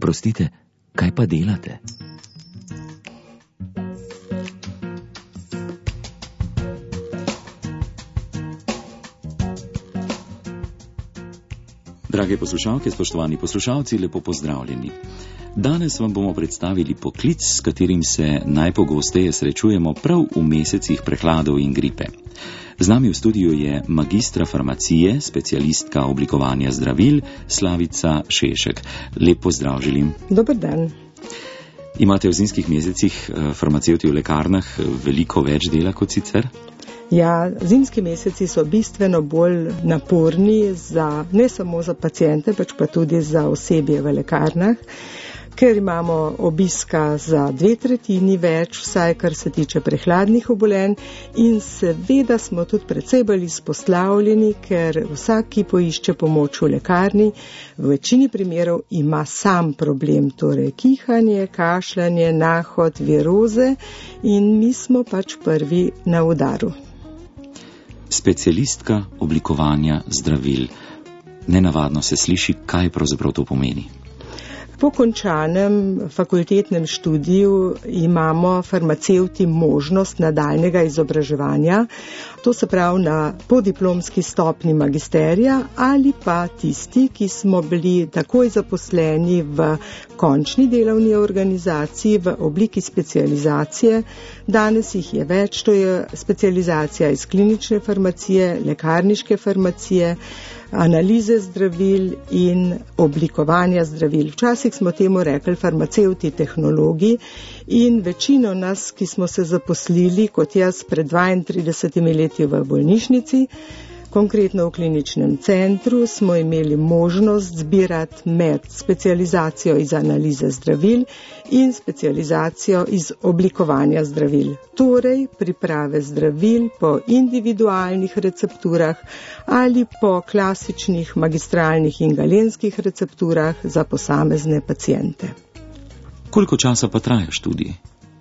Oprostite, kaj pa delate? Drage poslušalke, spoštovani poslušalci, lepo pozdravljeni. Danes vam bomo predstavili poklic, s katerim se najpogosteje srečujemo prav v mesecih prehladov in gripe. Z nami v studiu je magistra farmacije, specialistka oblikovanja zdravil, Slavica Šešek. Lep pozdrav želim. Dober dan. Imate v zimskih mesecih farmacevti v lekarnah veliko več dela kot sicer? Ja, zimski meseci so bistveno bolj naporni ne samo za paciente, pač pa tudi za osebje v lekarnah, ker imamo obiska za 2/3 več, vsaj kar se tiče prehladnih obolenj, in seveda smo tudi precej bolj izpostavljeni, ker vsak, ki poišče pomoč v lekarni, v večini primerov ima sam problem, torej kihanje, kašljanje, nahod, viroze, in mi smo pač prvi na udaru. Specialistka oblikovanja zdravil. Nenavadno se sliši, kaj pravzaprav to pomeni. Po končanem fakultetnem študiju imamo farmacevti možnost nadaljnjega izobraževanja, to se pravi na podiplomski stopnji magisterija ali pa tisti, ki smo bili takoj zaposleni v končni delovni organizaciji v obliki specializacije. Danes jih je več, to je specializacija iz klinične farmacije, lekarniške farmacije, analize zdravil in oblikovanja zdravil. Včasih smo temu rekli farmacevti tehnologi in večino nas, ki smo se zaposlili kot jaz pred 32 leti v bolnišnici, konkretno v kliničnem centru, smo imeli možnost zbirati med specializacijo iz analize zdravil in specializacijo iz oblikovanja zdravil. Torej priprave zdravil po individualnih recepturah ali po klasičnih magistralnih in galenskih recepturah za posamezne paciente. Koliko časa pa traja študij?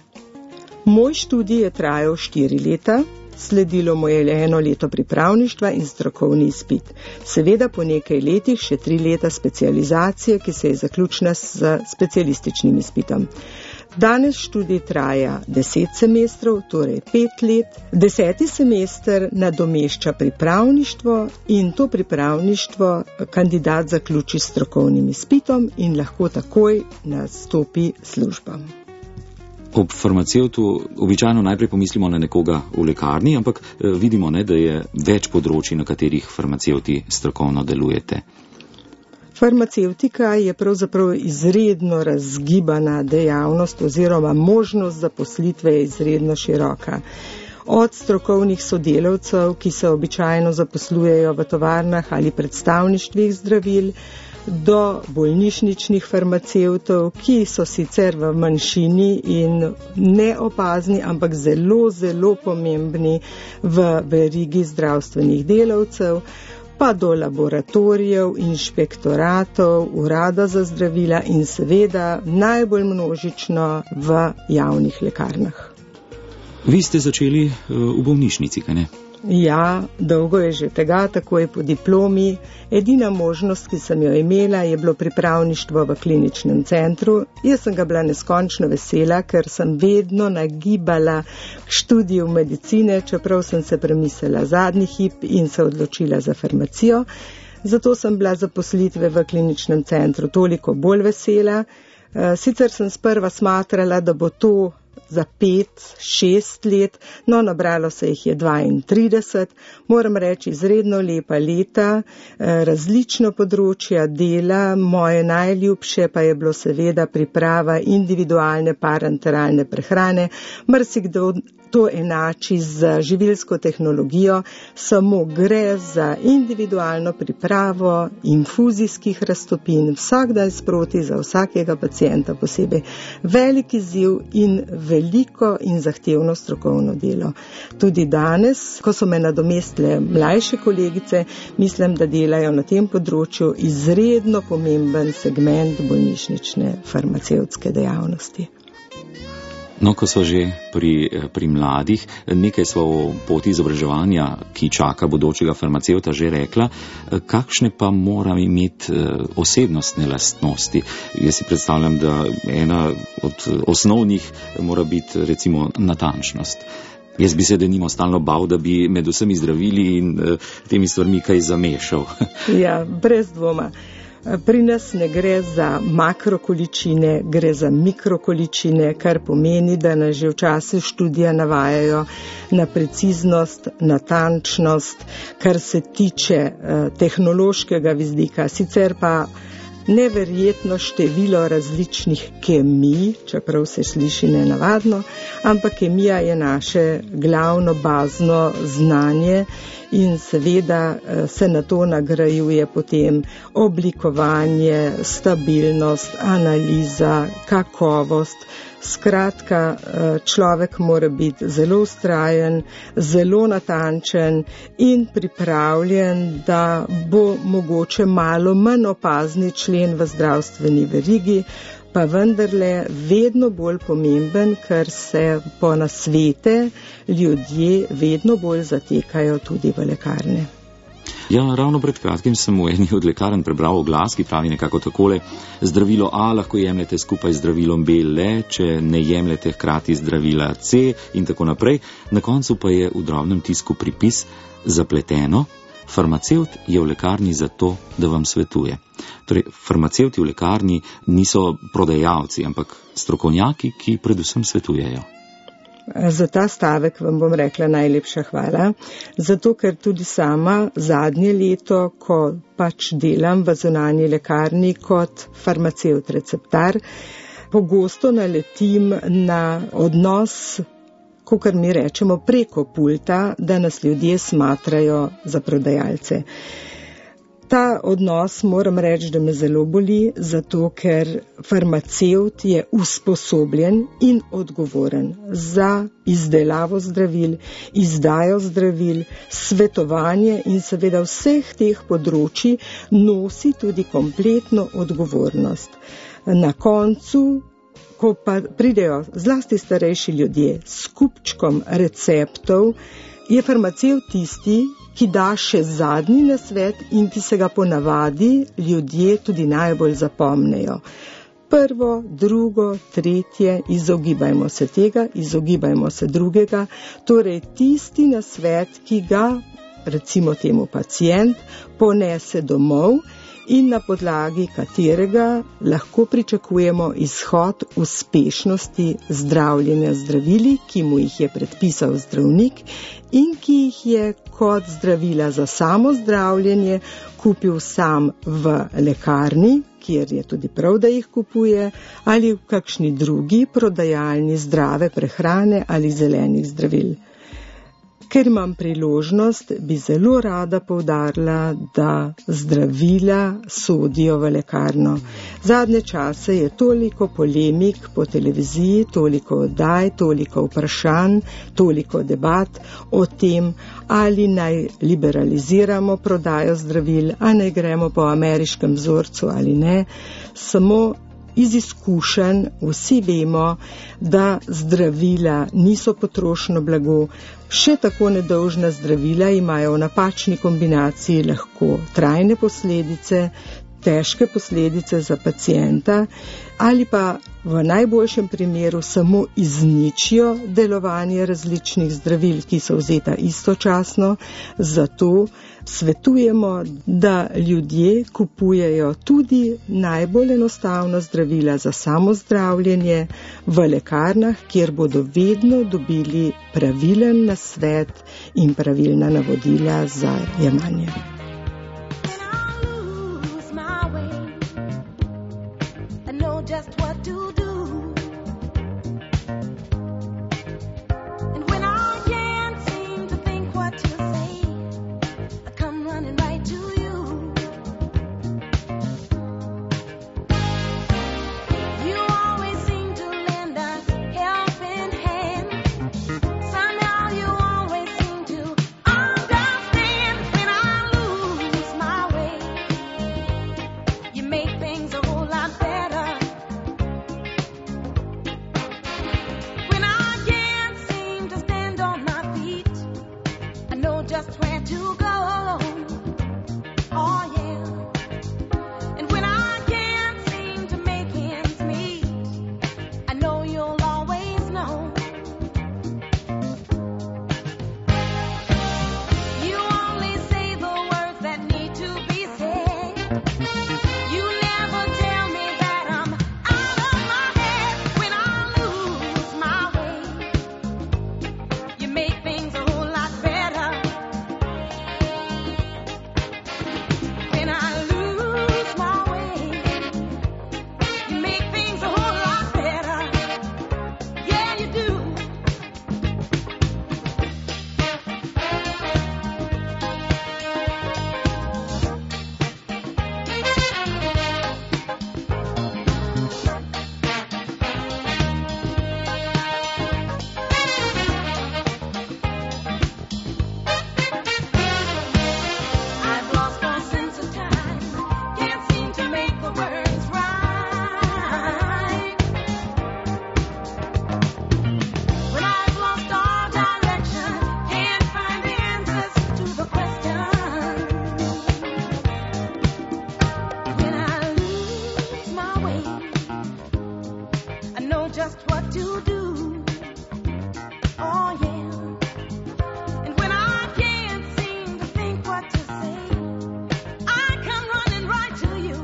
Moj študij je trajal 4 leta. Sledilo mu je 1 leto pripravništva in strokovni izpit. Seveda po nekaj letih še 3 leta specializacije, ki se je zaključila s specialističnim izpitom. Danes študij traja 10 semestrov, torej 5 let. 10. semester nadomešča pripravništvo in to pripravništvo kandidat zaključi s strokovnim izpitom in lahko takoj nastopi službam. Ob farmacevtu običajno najprej pomislimo na nekoga v lekarni, ampak vidimo, da je več področij, na katerih farmacevti strokovno delujete. Farmacevtika je pravzaprav izredno razgibana dejavnost oziroma možnost zaposlitve je izredno široka. Od strokovnih sodelavcev, ki se običajno zaposlujejo v tovarnah ali predstavništvih zdravil, do bolnišničnih farmacevtov, ki so sicer v manjšini in neopazni, ampak zelo, zelo pomembni v verigi zdravstvenih delavcev, pa do laboratorijev, inšpektoratov, urada za zdravila in seveda najbolj množično v javnih lekarnah. Vi ste začeli v bolnišnici, kaj ne? Ja, dolgo je že tega, takoj po diplomi. Edina možnost, ki sem jo imela, je bilo pripravništvo v kliničnem centru. Jaz sem ga bila neskončno vesela, ker sem vedno nagibala k študiju medicine, čeprav sem se premislila zadnji hip in se odločila za farmacijo. Zato sem bila zaposlitve v kliničnem centru toliko bolj vesela. Sicer sem sprva smatrala, da bo to za 5-6 let, no nabralo se jih je 32, moram reči izredno lepa leta, različno področja dela, moje najljubše pa je bilo seveda priprava individualne parenteralne prehrane, marsikdo to enači z živilsko tehnologijo, samo gre za individualno pripravo infuzijskih raztopin, vsak dan sproti za vsakega pacienta posebej. Velik izziv in veliko in zahtevno strokovno delo. Tudi danes, ko so me nadomestile mlajše kolegice, mislim, da delajo na tem področju izredno pomemben segment bolnišnične farmacevtske dejavnosti. No, ko so že pri mladih, nekaj smo o poti izobraževanja, ki čaka bodočega farmacevta, že rekla. Kakšne pa mora imeti osebnostne lastnosti? Jaz si predstavljam, da ena od osnovnih mora biti recimo natančnost. Jaz bi se denimo stalno bal, da bi med vsemi zdravili in temi stvarmi kaj zamešal. Ja, brez dvoma. Pri nas ne gre za makrokoličine, gre za mikrokoličine, kar pomeni, da nas že v času študija navajajo na preciznost, natančnost, kar se tiče tehnološkega vidika. Sicer pa neverjetno število različnih kemij, čeprav se sliši nenavadno, ampak kemija je naše glavno bazno znanje in seveda se na to nagrajuje potem oblikovanje, stabilnost, analiza, kakovost. Skratka, človek mora biti zelo vztrajen, zelo natančen in pripravljen, da bo mogoče malo manj opazni člen v zdravstveni verigi, pa vendarle vedno bolj pomemben, ker se po nasvete ljudje vedno bolj zatekajo tudi v lekarne. Ja, ravno pred kratkim sem v eni od lekarn prebral oglas, ki pravi nekako takole: zdravilo A lahko jemljete skupaj z zdravilom B le, če ne jemljete hkrati zdravila C in tako naprej. Na koncu pa je v drobnem tisku pripis: zapleteno, farmacevt je v lekarni zato, da vam svetuje. Torej, farmacevti v lekarni niso prodajalci, ampak strokovnjaki, ki predvsem svetujejo. Za ta stavek vam bom rekla najlepša hvala, zato ker tudi sama zadnje leto, ko pač delam v zunanji lekarni kot farmacevt receptar, pogosto naletim na odnos, kakor mi rečemo, preko pulta, da nas ljudje smatrajo za prodajalce. Ta odnos moram reči, da me zelo boli, zato ker farmacevt je usposobljen in odgovoren za izdelavo zdravil, izdajo zdravil, svetovanje in seveda vseh teh področji nosi tudi kompletno odgovornost. Na koncu, ko pa pridejo zlasti starejši ljudje s kupčkom receptov, je farmacevt tisti, ki da še zadnji nasvet in ki se ga ponavadi ljudje tudi najbolj zapomnejo. Prvo, drugo, tretje, izogibajmo se tega, izogibajmo se drugega, torej tisti nasvet, ki ga, recimo temu pacient, ponese domov in na podlagi katerega lahko pričakujemo izhod uspešnosti zdravljenja zdravili, ki mu jih je predpisal zdravnik in ki jih je kot zdravila za samo zdravljenje kupil sam v lekarni, kjer je tudi prav, da jih kupuje, ali v kakšni drugi prodajalni zdrave prehrane ali zelenih zdravil. Ker imam priložnost, bi zelo rada poudarila, da zdravila sodijo v lekarno. Zadnje čase je toliko polemik po televiziji, toliko oddaj, toliko vprašanj, toliko debat o tem, ali naj liberaliziramo prodajo zdravil, a naj gremo po ameriškem vzorcu ali ne. Samo iz izkušenj vsi vemo, da zdravila niso potrošno blago, še tako nedolžna zdravila imajo v napačni kombinaciji lahko trajne posledice, težke posledice za pacienta ali pa v najboljšem primeru samo izničijo delovanje različnih zdravil, ki so vzeta istočasno. Zato svetujemo, da ljudje kupujejo tudi najbolj enostavna zdravila za samozdravljenje v lekarnah, kjer bodo vedno dobili pravilen nasvet in pravilna navodila za jemanje. Just what to do. And when I can't seem to think what to say, I come running right to you. You always seem to lend a helping hand. Somehow you always seem to understand. When I lose my way, you make things a whole lot better. You never tell me that I'm out of my head when I lose my way. You make things a whole lot better when I lose my way. You make things a whole lot better. Yeah, you do. I've lost all sense of time. Can't seem to make the words right. When I've lost all direction, can't find the answers to the questions. When I lose my way, I know just what to do. Oh yeah. And when I can't seem to think what to say, I come running right to you.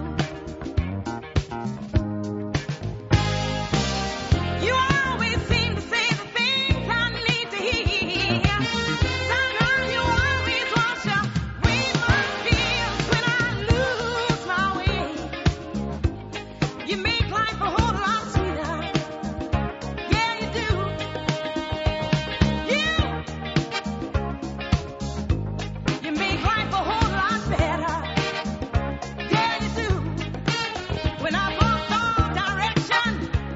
You always seem to say the things I need to hear. Somehow you always wash away my fears when I lose my way. You make life a whole lot sweeter. Yeah, you do. You make life a whole lot better. Yeah, you do. When I've lost all direction,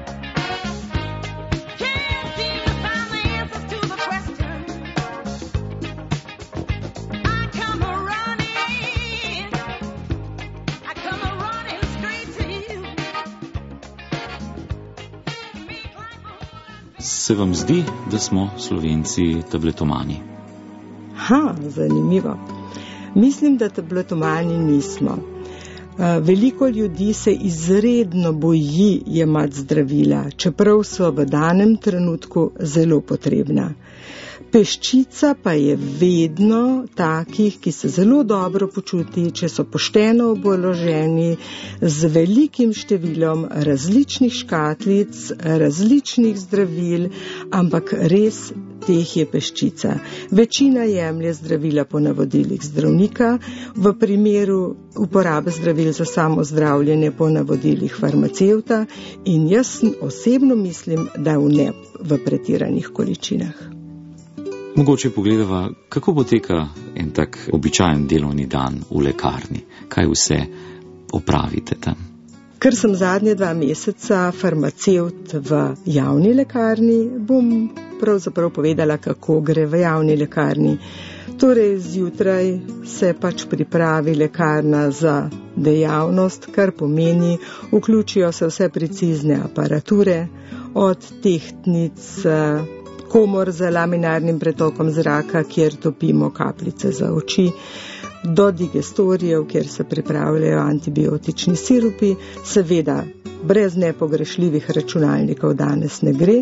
can't seem to find the answers to the questions, I come a-running straight to you. You make life a whole lot better. Se vam zdi, da smo Slovenci tabletomani? Ha, zanimivo. Mislim, da tabletomani nismo. Veliko ljudi se izredno boji jemati zdravila, čeprav so v danem trenutku zelo potrebna. Peščica pa je vedno takih, ki se zelo dobro počuti, če so pošteno oboroženi z velikim številom različnih škatlic, različnih zdravil, ampak res teh je peščica. Večina jemlje zdravila po navodilih zdravnika, v primeru uporabe zdravil za samozdravljenje po navodilih farmacevta in jaz osebno mislim, da ne v pretiranih količinah. Mogoče pogledava, kako poteka en tak običajen delovni dan v lekarni. Kaj vse opravite tam? Ker sem zadnje 2 meseca farmacevt v javni lekarni, bom pravzaprav povedala, kako gre v javni lekarni. Torej, zjutraj se pač pripravi lekarna za dejavnost, kar pomeni, vključijo se vse precizne aparature, od tehtnic, komor z laminarnim pretokom zraka, kjer topimo kapljice za oči, do digestorijev, kjer se pripravljajo antibiotični sirupi. Seveda, brez nepogrešljivih računalnikov danes ne gre.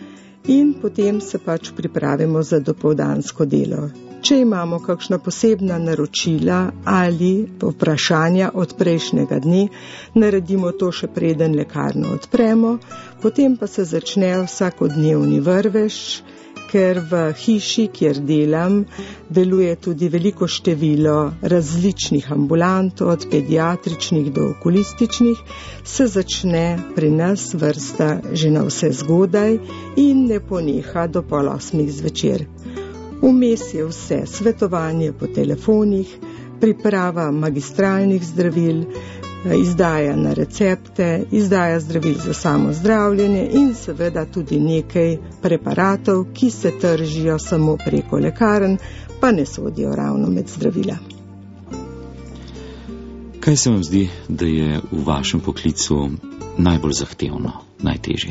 In potem se pač pripravimo za dopoldansko delo. Če imamo kakšna posebna naročila ali vprašanja od prejšnjega dne, naredimo to še preden lekarno odpremo, potem pa se začne vsakodnevni vrvež, ker v hiši, kjer delam, deluje tudi veliko število različnih ambulant, od pediatričnih do okulističnih, se začne pri nas vrsta že na vse zgodaj in ne poneha do 7:30 zvečer. Vmes je vse svetovanje po telefonih, priprava magistralnih zdravil, izdaja na recepte, izdaja zdravil za samozdravljenje in seveda tudi nekaj preparatov, ki se tržijo samo preko lekarn, pa ne sodijo ravno med zdravila. Kaj se vam zdi, da je v vašem poklicu najbolj zahtevno, najtežje?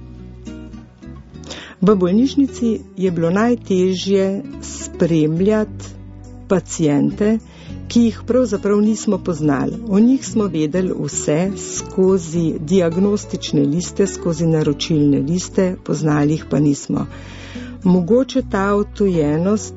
V bolnišnici je bilo najtežje spremljati paciente, ki jih pravzaprav nismo poznali. O njih smo vedeli vse skozi diagnostične liste, skozi naročilne liste, poznali jih pa nismo. Mogoče ta odtujenost,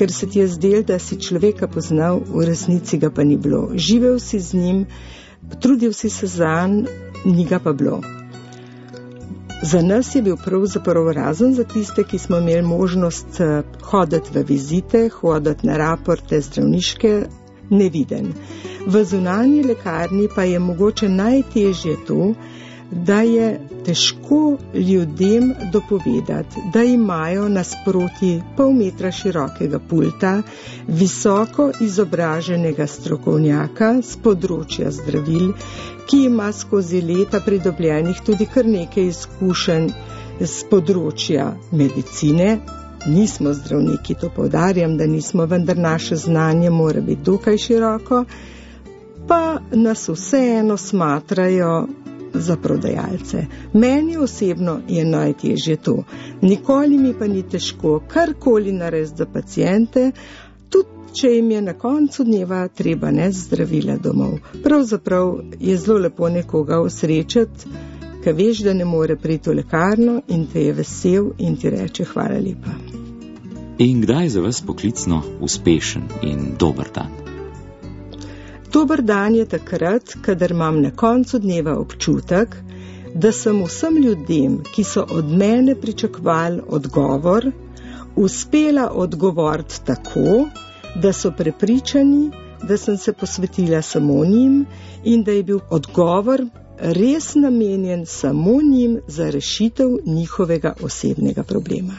ker se ti je zdelo, da si človeka poznal, v resnici ga pa ni bilo. Živel si z njim, trudil si se zanj, ni ga pa bilo. Za nas je bil pravzaprav razen za tiste, ki smo imeli možnost hoditi v vizite, hoditi na raporte zdravniške, neviden. V zunanji lekarni pa je mogoče najtežje to, da je težko ljudem dopovedati, da imajo nasproti pol metra širokega pulta, visoko izobraženega strokovnjaka z področja zdravil, ki ima skozi leta pridobljenih tudi kar nekaj izkušenj z področja medicine. Nismo zdravniki, to poudarjam, da nismo, vendar naše znanje mora biti dokaj široko, pa nas vseeno smatrajo za prodajalce. Meni osebno je najtežje to. Nikoli mi pa ni težko karkoli narediti za paciente, tudi če jim je na koncu dneva treba nesti zdravila domov. Pravzaprav je zelo lepo nekoga osrečati, ki veš, da ne more priti v lekarno in te je vesel in ti reče hvala lepa. In kdaj je za vas poklicno uspešen in dober dan? Dober dan je takrat, kadar imam na koncu dneva občutek, da sem vsem ljudem, ki so od mene pričakovali odgovor, uspela odgovoriti tako, da so prepričani, da sem se posvetila samo njim in da je bil odgovor res namenjen samo njim za rešitev njihovega osebnega problema.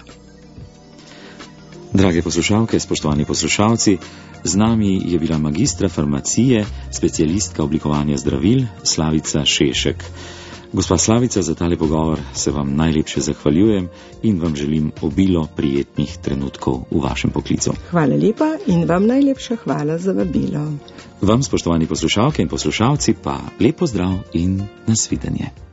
Drage poslušalke, spoštovani poslušalci, z nami je bila magistra farmacije, specialistka oblikovanja zdravil, Slavica Šešek. Gospa Slavica, za tale pogovor se vam najlepše zahvaljujem in vam želim obilo prijetnih trenutkov v vašem poklicu. Hvala lepa in vam najlepša hvala za vabilo. Vam, spoštovani poslušalke in poslušalci, pa lep pozdrav in nasvidenje.